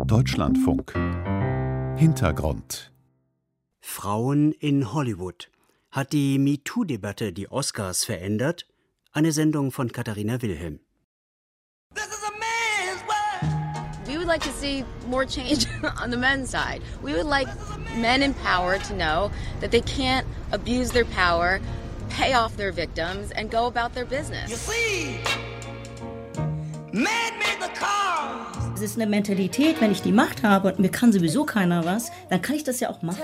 Deutschlandfunk. Hintergrund. Frauen in Hollywood. Hat die MeToo-Debatte die Oscars verändert? Eine Sendung von Katharina Wilhelm. We would like to see more change on the men's side. We would like men in power to know that they can't abuse their power, pay off their victims, and go about their business. You see, men made the cars. Es ist eine Mentalität, wenn ich die Macht habe und mir kann sowieso keiner was, dann kann ich das ja auch machen.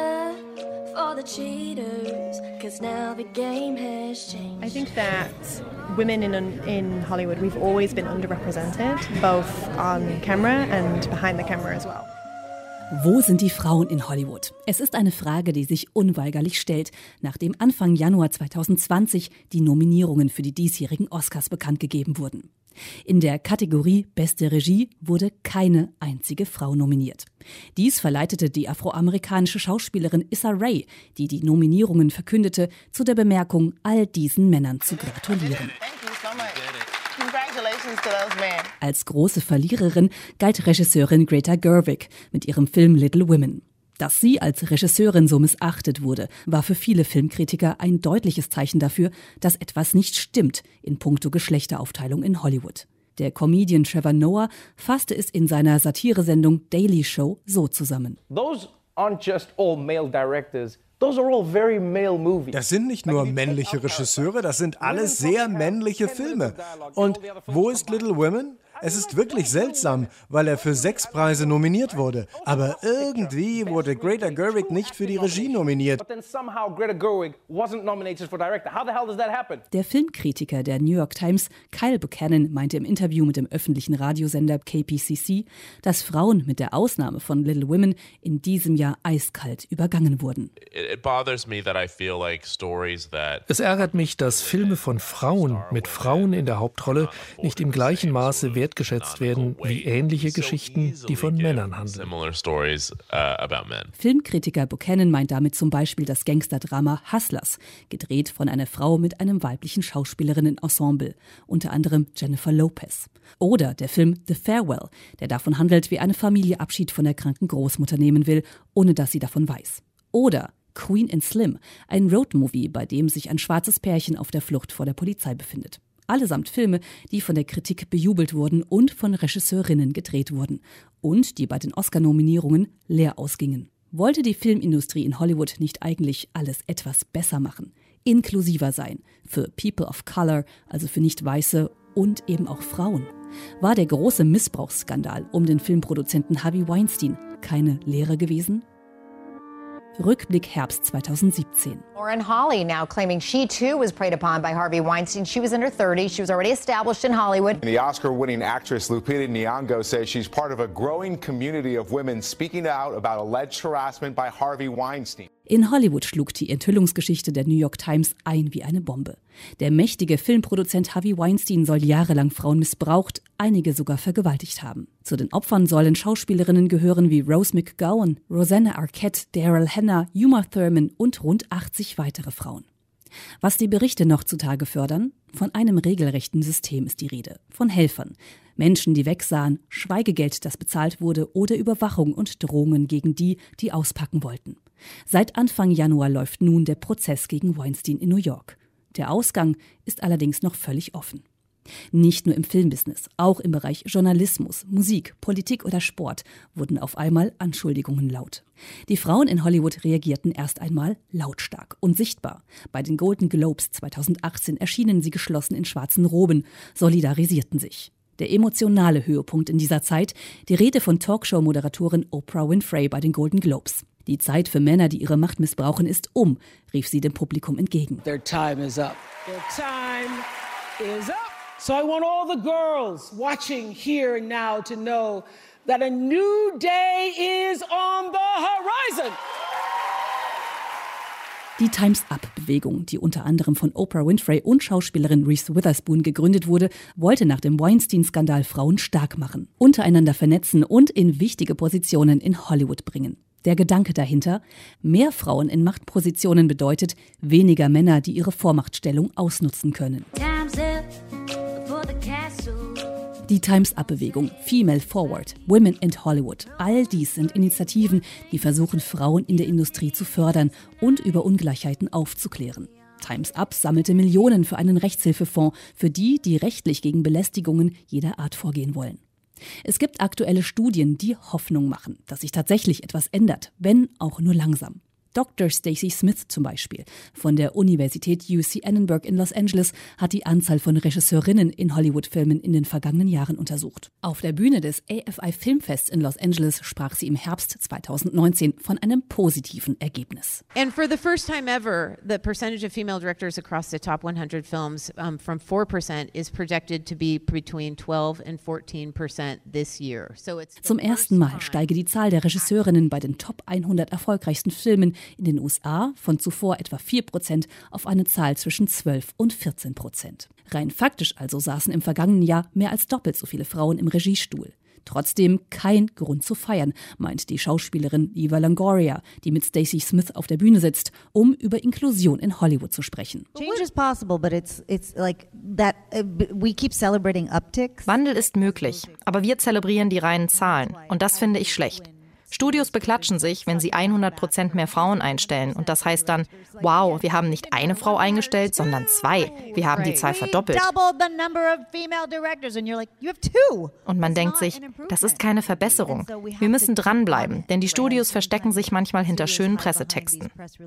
I think that women in Hollywood, we've always been underrepresented, both on camera and behind the camera as well. Wo sind die Frauen in Hollywood? Es ist eine Frage, die sich unweigerlich stellt, nachdem Anfang Januar 2020 die Nominierungen für die diesjährigen Oscars bekannt gegeben wurden. In der Kategorie Beste Regie wurde keine einzige Frau nominiert. Dies verleitete die afroamerikanische Schauspielerin Issa Rae, die die Nominierungen verkündete, zu der Bemerkung, all diesen Männern zu gratulieren. Als große Verliererin galt Regisseurin Greta Gerwig mit ihrem Film Little Women. Dass sie als Regisseurin so missachtet wurde, war für viele Filmkritiker ein deutliches Zeichen dafür, dass etwas nicht stimmt in puncto Geschlechteraufteilung in Hollywood. Der Comedian Trevor Noah fasste es in seiner Satiresendung Daily Show so zusammen. Those aren't just all male directors. Those are all very male movies. Das sind nicht nur männliche Regisseure, das sind alles sehr männliche Filme. Und wo ist Little Women? Es ist wirklich seltsam, weil er für 6 Preise nominiert wurde. Aber irgendwie wurde Greta Gerwig nicht für die Regie nominiert. Der Filmkritiker der New York Times, Kyle Buchanan, meinte im Interview mit dem öffentlichen Radiosender KPCC, dass Frauen mit der Ausnahme von Little Women in diesem Jahr eiskalt übergangen wurden. Es ärgert mich, dass Filme von Frauen mit Frauen in der Hauptrolle nicht im gleichen Maße wertgeschätzt werden wie ähnliche Geschichten, die von Männern handeln. Filmkritiker Buchanan meint damit zum Beispiel das Gangsterdrama Hustlers, gedreht von einer Frau mit einem weiblichen Schauspielerinnen-Ensemble, unter anderem Jennifer Lopez. Oder der Film The Farewell, der davon handelt, wie eine Familie Abschied von der kranken Großmutter nehmen will, ohne dass sie davon weiß. Oder Queen and Slim, ein Roadmovie, bei dem sich ein schwarzes Pärchen auf der Flucht vor der Polizei befindet. Allesamt Filme, die von der Kritik bejubelt wurden und von Regisseurinnen gedreht wurden und die bei den Oscar-Nominierungen leer ausgingen. Wollte die Filmindustrie in Hollywood nicht eigentlich alles etwas besser machen, inklusiver sein, für People of Color, also für Nicht-Weiße und eben auch Frauen? War der große Missbrauchsskandal um den Filmproduzenten Harvey Weinstein keine Lehre gewesen? Rückblick Herbst 2017. Lauren Holly now claiming she too was preyed upon by Harvey Weinstein. She was in her 30s. She was already established in Hollywood. The Oscar-winning actress Lupita Nyong'o says she's part of a growing community of women speaking out about alleged harassment by Harvey Weinstein. In Hollywood schlug die Enthüllungsgeschichte der New York Times ein wie eine Bombe. Der mächtige Filmproduzent Harvey Weinstein soll jahrelang Frauen missbraucht, einige sogar vergewaltigt haben. Zu den Opfern sollen Schauspielerinnen gehören wie Rose McGowan, Rosanna Arquette, Daryl Hannah, Uma Thurman und rund 80 weitere Frauen. Was die Berichte noch zutage fördern? Von einem regelrechten System ist die Rede. Von Helfern. Menschen, die wegsahen, Schweigegeld, das bezahlt wurde oder Überwachung und Drohungen gegen die, die auspacken wollten. Seit Anfang Januar läuft nun der Prozess gegen Weinstein in New York. Der Ausgang ist allerdings noch völlig offen. Nicht nur im Filmbusiness, auch im Bereich Journalismus, Musik, Politik oder Sport wurden auf einmal Anschuldigungen laut. Die Frauen in Hollywood reagierten erst einmal lautstark und sichtbar. Bei den Golden Globes 2018 erschienen sie geschlossen in schwarzen Roben, solidarisierten sich. Der emotionale Höhepunkt in dieser Zeit, die Rede von Talkshow-Moderatorin Oprah Winfrey bei den Golden Globes. Die Zeit für Männer, die ihre Macht missbrauchen, ist um, rief sie dem Publikum entgegen. Their time is up. Their time is up. So I want all the girls watching here and now to know that a new day is on the horizon. Die Time's-Up-Bewegung, die unter anderem von Oprah Winfrey und Schauspielerin Reese Witherspoon gegründet wurde, wollte nach dem Weinstein-Skandal Frauen stark machen, untereinander vernetzen und in wichtige Positionen in Hollywood bringen. Der Gedanke dahinter: mehr Frauen in Machtpositionen bedeutet weniger Männer, die ihre Vormachtstellung ausnutzen können. Die Time's-Up-Bewegung, Female Forward, Women in Hollywood, all dies sind Initiativen, die versuchen, Frauen in der Industrie zu fördern und über Ungleichheiten aufzuklären. Time's Up sammelte Millionen für einen Rechtshilfefonds für die, die rechtlich gegen Belästigungen jeder Art vorgehen wollen. Es gibt aktuelle Studien, die Hoffnung machen, dass sich tatsächlich etwas ändert, wenn auch nur langsam. Dr. Stacey Smith zum Beispiel von der Universität UC Annenberg in Los Angeles hat die Anzahl von Regisseurinnen in Hollywood-Filmen in den vergangenen Jahren untersucht. Auf der Bühne des AFI Filmfests in Los Angeles sprach sie im Herbst 2019 von einem positiven Ergebnis. And for the first time ever, the percentage of female directors across the top 100 films from 4% is projected to be between 12 and 14% this year. So it's Zum ersten Mal steige die Zahl der Regisseurinnen bei den Top 100 erfolgreichsten Filmen in den USA von zuvor etwa 4% auf eine Zahl zwischen 12 und 14%. Rein faktisch also saßen im vergangenen Jahr mehr als doppelt so viele Frauen im Regiestuhl. Trotzdem kein Grund zu feiern, meint die Schauspielerin Eva Longoria, die mit Stacey Smith auf der Bühne sitzt, um über Inklusion in Hollywood zu sprechen. Change is possible, but it's like that we keep celebrating upticks. Wandel ist möglich, aber wir zelebrieren die reinen Zahlen und das finde ich schlecht. Studios beklatschen sich, wenn sie 100% mehr Frauen einstellen. Und das heißt dann, wow, wir haben nicht eine Frau eingestellt, sondern 2. Wir haben die Zahl verdoppelt. Und man denkt sich, das ist keine Verbesserung. Wir müssen dranbleiben, denn die Studios verstecken sich manchmal hinter schönen Pressetexten.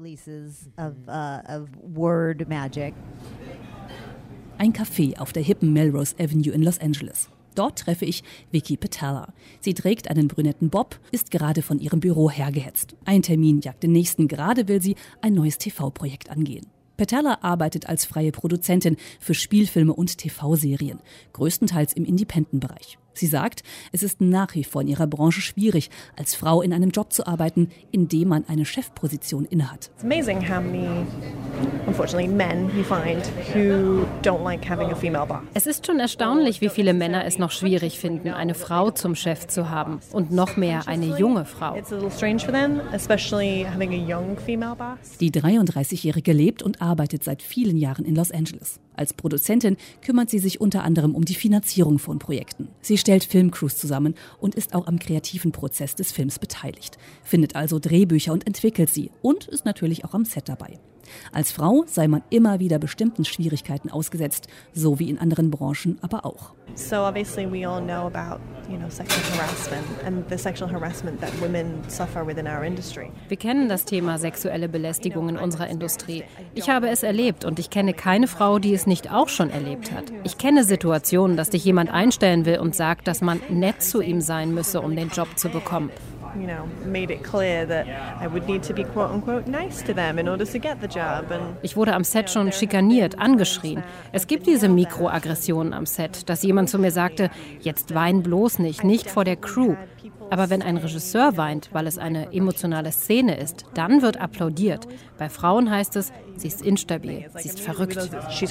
Ein Café auf der hippen Melrose Avenue in Los Angeles. Dort treffe ich Vicky Petala. Sie trägt einen brünetten Bob, ist gerade von ihrem Büro hergehetzt. Ein Termin jagt den nächsten, gerade will sie ein neues TV-Projekt angehen. Petala arbeitet als freie Produzentin für Spielfilme und TV-Serien, größtenteils im Independent-Bereich. Sie sagt, es ist nach wie vor in ihrer Branche schwierig, als Frau in einem Job zu arbeiten, in dem man eine Chefposition innehat. It's amazing how many, unfortunately, men you find who don't like having a female boss. Es ist schon erstaunlich, wie viele Männer es noch schwierig finden, eine Frau zum Chef zu haben und noch mehr eine junge Frau. It's a little strange for them, especially having a young female boss. Die 33-Jährige lebt und arbeitet seit vielen Jahren in Los Angeles. Als Produzentin kümmert sie sich unter anderem um die Finanzierung von Projekten. Sie stellt Filmcrews zusammen und ist auch am kreativen Prozess des Films beteiligt, findet also Drehbücher und entwickelt sie und ist natürlich auch am Set dabei. Als Frau sei man immer wieder bestimmten Schwierigkeiten ausgesetzt, so wie in anderen Branchen aber auch. So obviously we all know about, sexual harassment and the sexual harassment that women suffer within our industry. Wir kennen das Thema sexuelle Belästigung in unserer Industrie. Ich habe es erlebt und ich kenne keine Frau, die es nicht auch schon erlebt hat. Ich kenne Situationen, dass dich jemand einstellen will und sagt, dass man nett zu ihm sein müsse, um den Job zu bekommen. Made it clear that I would need to be quote unquote nice to them in order to get the job. Ich wurde am Set schon schikaniert, angeschrien. Es gibt diese Mikroaggressionen am Set, dass jemand zu mir sagte, jetzt wein bloß nicht vor der Crew. Aber wenn ein Regisseur weint, weil es eine emotionale Szene ist, dann wird applaudiert. Bei Frauen heißt es, sie ist instabil, sie ist verrückt.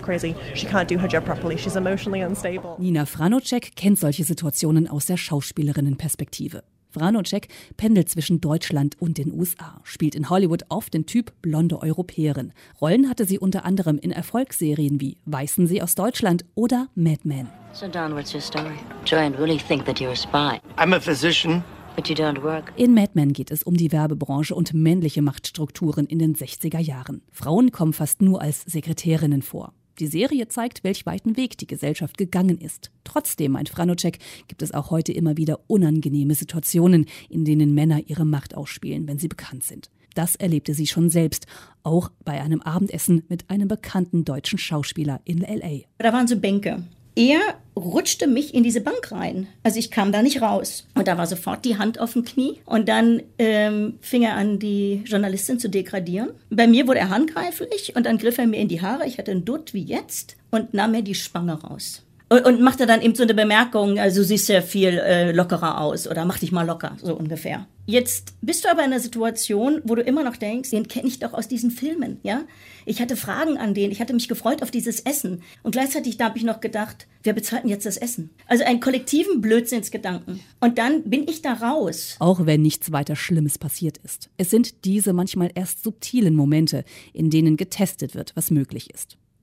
Nina Franocek kennt solche Situationen aus der Schauspielerinnenperspektive. Franocek pendelt zwischen Deutschland und den USA, spielt in Hollywood oft den Typ blonde Europäerin. Rollen hatte sie unter anderem in Erfolgsserien wie Weißen Sie aus Deutschland oder Mad Men. So Don, what's your story? Joy, I really think that you're a spy. I'm a physician. But you don't work. In Mad Men geht es um die Werbebranche und männliche Machtstrukturen in den 60er Jahren. Frauen kommen fast nur als Sekretärinnen vor. Die Serie zeigt, welch weiten Weg die Gesellschaft gegangen ist. Trotzdem, meint Franocek, gibt es auch heute immer wieder unangenehme Situationen, in denen Männer ihre Macht ausspielen, wenn sie bekannt sind. Das erlebte sie schon selbst, auch bei einem Abendessen mit einem bekannten deutschen Schauspieler in L.A. Da waren so Bänke. Er rutschte mich in diese Bank rein. Also ich kam da nicht raus. Und da war sofort die Hand auf dem Knie. Und dann fing er an, die Journalistin zu degradieren. Bei mir wurde er handgreiflich und dann griff er mir in die Haare. Ich hatte einen Dutt wie jetzt und nahm mir die Spange raus. Und machte dann eben so eine Bemerkung, also du siehst ja viel lockerer aus oder mach dich mal locker, so ungefähr. Jetzt bist du aber in einer Situation, wo du immer noch denkst, den kenne ich doch aus diesen Filmen, ja? Ich hatte Fragen an den, ich hatte mich gefreut auf dieses Essen. Und gleichzeitig da habe ich noch gedacht, wer bezahlt denn jetzt das Essen? Also einen kollektiven Blödsinnsgedanken. Und dann bin ich da raus. Auch wenn nichts weiter Schlimmes passiert ist. Es sind diese manchmal erst subtilen Momente, in denen getestet wird, was möglich ist.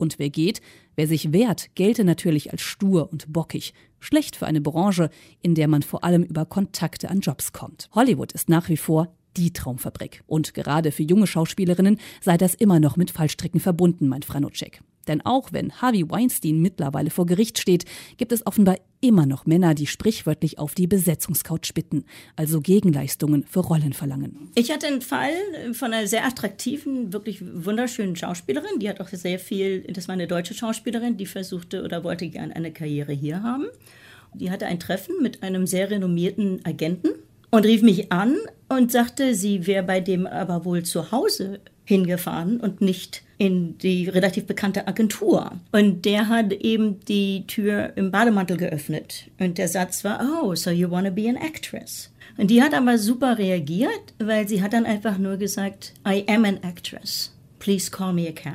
Und wer geht, wer sich wehrt, gelte natürlich als stur und bockig. Schlecht für eine Branche, in der man vor allem über Kontakte an Jobs kommt. Hollywood ist nach wie vor die Traumfabrik. Und gerade für junge Schauspielerinnen sei das immer noch mit Fallstricken verbunden, meint Franocek. Denn auch wenn Harvey Weinstein mittlerweile vor Gericht steht, gibt es offenbar immer noch Männer, die sprichwörtlich auf die Besetzungscouch bitten, also Gegenleistungen für Rollen verlangen. Ich hatte einen Fall von einer sehr attraktiven, wirklich wunderschönen Schauspielerin. Die hat auch sehr viel, das war eine deutsche Schauspielerin, die versuchte oder wollte gerne eine Karriere hier haben. Die hatte ein Treffen mit einem sehr renommierten Agenten und rief mich an und sagte, sie wäre bei dem aber wohl zu Hause hingefahren und nicht in die relativ bekannte Agentur. Und der hat eben die Tür im Bademantel geöffnet. Und der Satz war, oh, so you want to be an actress. Und die hat aber super reagiert, weil sie hat dann einfach nur gesagt, I am an actress. Please call me a cab.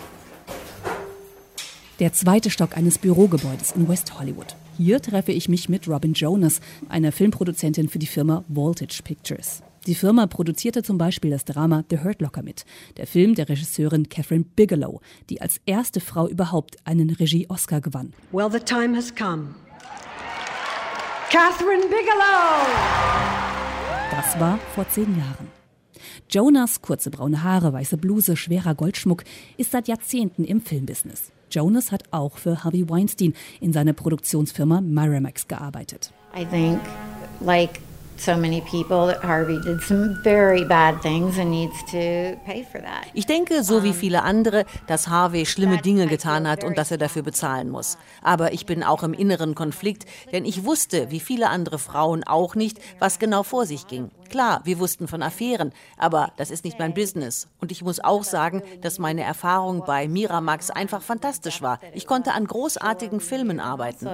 Der zweite Stock eines Bürogebäudes in West Hollywood. Hier treffe ich mich mit Robin Jonas, einer Filmproduzentin für die Firma Voltage Pictures. Die Firma produzierte zum Beispiel das Drama The Hurt Locker mit, der Film der Regisseurin Kathryn Bigelow, die als erste Frau überhaupt einen Regie-Oscar gewann. Well, the time has come. Kathryn Bigelow! Das war vor 10 Jahren. Jonas, kurze braune Haare, weiße Bluse, schwerer Goldschmuck, ist seit Jahrzehnten im Filmbusiness. Jonas hat auch für Harvey Weinstein in seiner Produktionsfirma Miramax gearbeitet. I think, like so many people, that Harvey did some very bad things and needs to pay for that. Ich denke, so wie viele andere, dass Harvey schlimme Dinge getan hat und dass er dafür bezahlen muss. Aber ich bin auch im inneren Konflikt, denn ich wusste, wie viele andere Frauen auch nicht, was genau vor sich ging. Klar, wir wussten von Affären, aber das ist nicht mein Business. Und ich muss auch sagen, dass meine Erfahrung bei Miramax einfach fantastisch war. Ich konnte an großartigen Filmen arbeiten.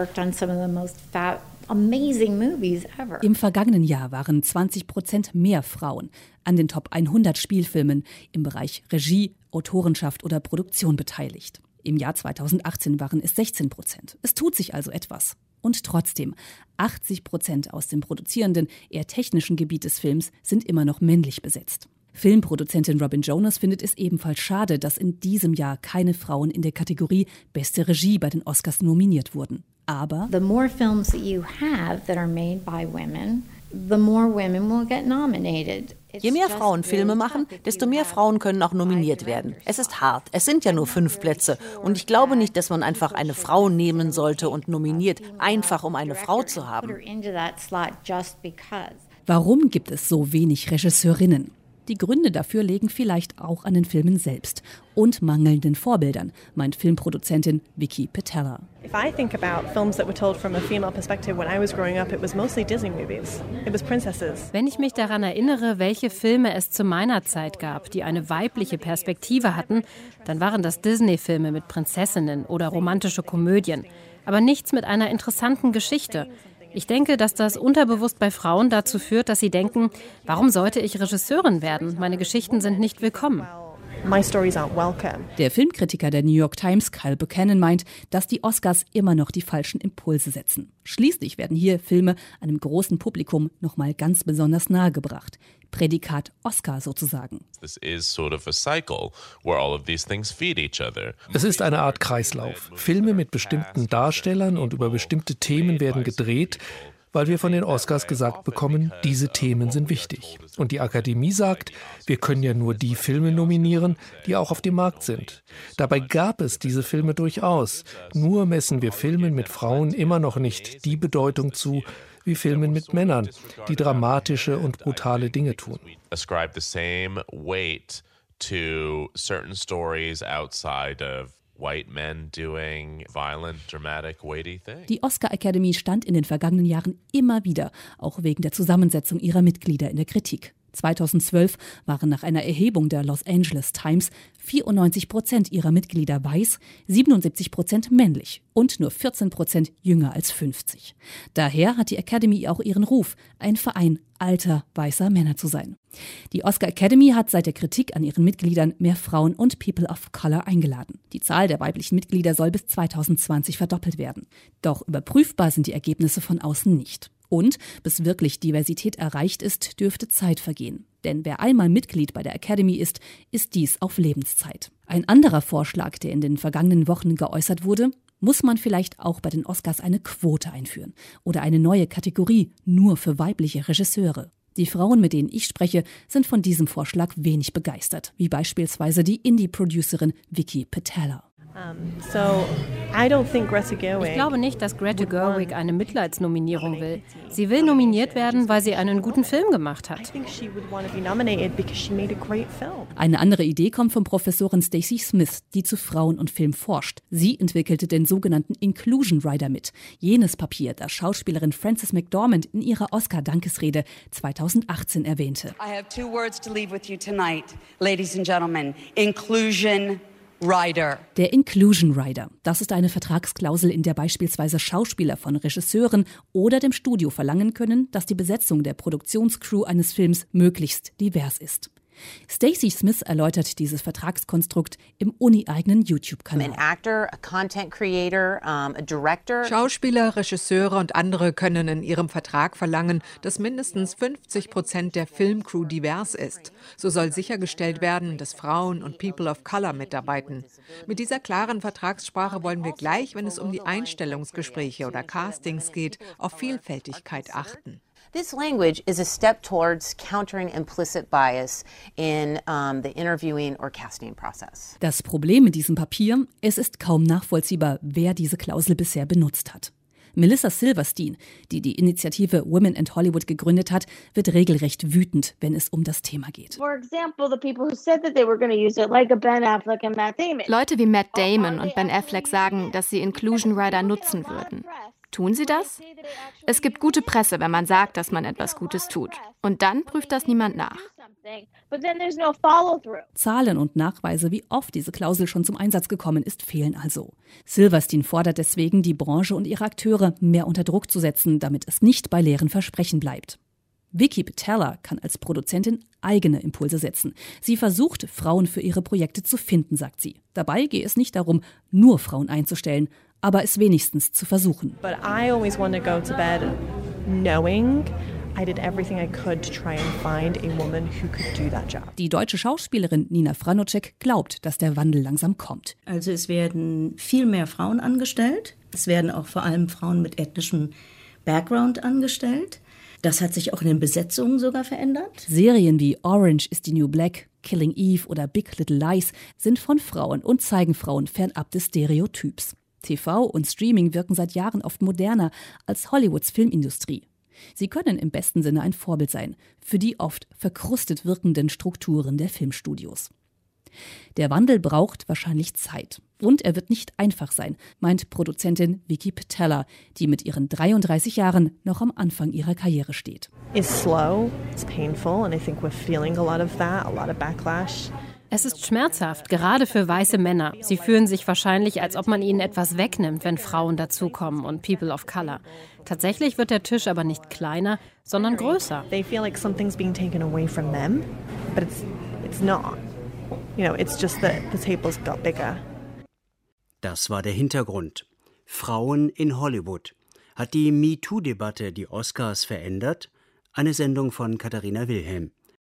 Im vergangenen Jahr waren 20% mehr Frauen an den Top 100 Spielfilmen im Bereich Regie, Autorenschaft oder Produktion beteiligt. Im Jahr 2018 waren es 16%. Es tut sich also etwas. Und trotzdem, 80% aus dem produzierenden, eher technischen Gebiet des Films sind immer noch männlich besetzt. Filmproduzentin Robin Jonas findet es ebenfalls schade, dass in diesem Jahr keine Frauen in der Kategorie Beste Regie bei den Oscars nominiert wurden. Aber The more films that you have that are made by women, the more women will get nominated. Je mehr Frauen Filme machen, desto mehr Frauen können auch nominiert werden. Es ist hart, es sind ja nur 5 Plätze. Und ich glaube nicht, dass man einfach eine Frau nehmen sollte und nominiert, einfach um eine Frau zu haben. Warum gibt es so wenig Regisseurinnen? Die Gründe dafür liegen vielleicht auch an den Filmen selbst und mangelnden Vorbildern, meint Filmproduzentin Vicky Petella. If I think about films that were told from a female perspective when I was growing up, it was mostly Disney movies. It was princesses. Wenn ich mich daran erinnere, welche Filme es zu meiner Zeit gab, die eine weibliche Perspektive hatten, dann waren das Disney-Filme mit Prinzessinnen oder romantische Komödien, aber nichts mit einer interessanten Geschichte. Ich denke, dass das unterbewusst bei Frauen dazu führt, dass sie denken, warum sollte ich Regisseurin werden? Meine Geschichten sind nicht willkommen. My stories aren't welcome. Der Filmkritiker der New York Times, Kyle Buchanan, meint, dass die Oscars immer noch die falschen Impulse setzen. Schließlich werden hier Filme einem großen Publikum nochmal ganz besonders nahegebracht. Prädikat Oscar sozusagen. Es ist eine Art Kreislauf. Filme mit bestimmten Darstellern und über bestimmte Themen werden gedreht, weil wir von den Oscars gesagt bekommen, diese Themen sind wichtig. Und die Akademie sagt, wir können ja nur die Filme nominieren, die auch auf dem Markt sind. Dabei gab es diese Filme durchaus. Nur messen wir Filmen mit Frauen immer noch nicht die Bedeutung zu, wie Filmen mit Männern, die dramatische und brutale Dinge tun. Ascribe the same weight to certain stories outside of white men doing violent, dramatic, weighty things. Die Oscar Academy stand in den vergangenen Jahren immer wieder, auch wegen der Zusammensetzung ihrer Mitglieder in der Kritik. 2012 waren nach einer Erhebung der Los Angeles Times 94% ihrer Mitglieder weiß, 77% männlich und nur 14% jünger als 50. Daher hat die Academy auch ihren Ruf, ein Verein alter, weißer Männer zu sein. Die Oscar Academy hat seit der Kritik an ihren Mitgliedern mehr Frauen und People of Color eingeladen. Die Zahl der weiblichen Mitglieder soll bis 2020 verdoppelt werden. Doch überprüfbar sind die Ergebnisse von außen nicht. Und bis wirklich Diversität erreicht ist, dürfte Zeit vergehen. Denn wer einmal Mitglied bei der Academy ist, ist dies auf Lebenszeit. Ein anderer Vorschlag, der in den vergangenen Wochen geäußert wurde: Muss man vielleicht auch bei den Oscars eine Quote einführen oder eine neue Kategorie nur für weibliche Regisseure? Die Frauen, mit denen ich spreche, sind von diesem Vorschlag wenig begeistert, wie beispielsweise die Indie-Producerin Vicky Patella. Ich glaube nicht, dass Greta Gerwig eine Mitleidsnominierung will. Sie will nominiert werden, weil sie einen guten Film gemacht hat. Eine andere Idee kommt von Professorin Stacey Smith, die zu Frauen und Film forscht. Sie entwickelte den sogenannten Inclusion Rider mit, jenes Papier, das Schauspielerin Frances McDormand in ihrer Oscar-Dankesrede 2018 erwähnte. I have 2 words to leave with you tonight, ladies and gentlemen. Inclusion Rider. Der Inclusion Rider, das ist eine Vertragsklausel, in der beispielsweise Schauspieler von Regisseuren oder dem Studio verlangen können, dass die Besetzung der Produktionscrew eines Films möglichst divers ist. Stacey Smith erläutert dieses Vertragskonstrukt im uni-eigenen YouTube-Kanal. Schauspieler, Regisseure und andere können in ihrem Vertrag verlangen, dass mindestens 50% der Filmcrew divers ist. So soll sichergestellt werden, dass Frauen und People of Color mitarbeiten. Mit dieser klaren Vertragssprache wollen wir gleich, wenn es um die Einstellungsgespräche oder Castings geht, auf Vielfältigkeit achten. This language is a step towards countering implicit bias in the interviewing or casting process. Das Problem mit diesem Papier: Es ist kaum nachvollziehbar, wer diese Klausel bisher benutzt hat. Melissa Silverstein, die die Initiative Women and Hollywood gegründet hat, wird regelrecht wütend, wenn es um das Thema geht. Leute wie Matt Damon und Ben Affleck sagen, dass sie Inclusion Rider nutzen würden. Tun sie das? Es gibt gute Presse, wenn man sagt, dass man etwas Gutes tut. Und dann prüft das niemand nach. Zahlen und Nachweise, wie oft diese Klausel schon zum Einsatz gekommen ist, fehlen also. Silverstein fordert deswegen, die Branche und ihre Akteure mehr unter Druck zu setzen, damit es nicht bei leeren Versprechen bleibt. Vicky Patella kann als Produzentin eigene Impulse setzen. Sie versucht, Frauen für ihre Projekte zu finden, sagt sie. Dabei gehe es nicht darum, nur Frauen einzustellen, aber es wenigstens zu versuchen. But I always want to go to bed knowing I did everything I could to try and find a woman who could do that job. Die deutsche Schauspielerin Nina Franocek glaubt, dass der Wandel langsam kommt. Also es werden viel mehr Frauen angestellt. Es werden auch vor allem Frauen mit ethnischem Background angestellt. Das hat sich auch in den Besetzungen sogar verändert. Serien wie Orange is the New Black, Killing Eve oder Big Little Lies sind von Frauen und zeigen Frauen fernab des Stereotyps. TV und Streaming wirken seit Jahren oft moderner als Hollywoods Filmindustrie. Sie können im besten Sinne ein Vorbild sein für die oft verkrustet wirkenden Strukturen der Filmstudios. Der Wandel braucht wahrscheinlich Zeit. Und er wird nicht einfach sein, meint Produzentin Vicky Patella, die mit ihren 33 Jahren noch am Anfang ihrer Karriere steht. It's slow, it's painful, and I think we're feeling a lot of that, a lot of backlash. Es ist schmerzhaft, gerade für weiße Männer. Sie fühlen sich wahrscheinlich, als ob man ihnen etwas wegnimmt, wenn Frauen dazukommen und People of Color. Tatsächlich wird der Tisch aber nicht kleiner, sondern größer. They feel like something's being taken away from them, but it's not. You know, it's just that the table's got bigger. Das war der Hintergrund. Frauen in Hollywood. Hat die MeToo-Debatte die Oscars verändert? Eine Sendung von Katharina Wilhelm.